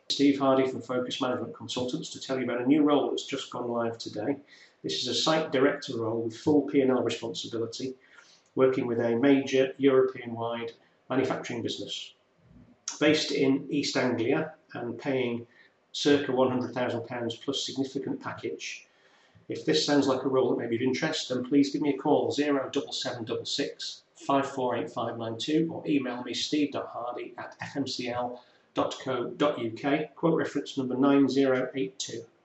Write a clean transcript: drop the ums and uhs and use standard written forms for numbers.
Steve Hardy from Focus Management Consultants to tell you about a new role that's just gone live today. This is a site director role with full P&L responsibility, working with a major European-wide manufacturing business based in East Anglia and paying circa £100,000 plus significant package. If this sounds like a role that may be of interest, then please give me a call 07766 548592 or email me steve.hardy@fmcl.co.uk, quote reference number 9082.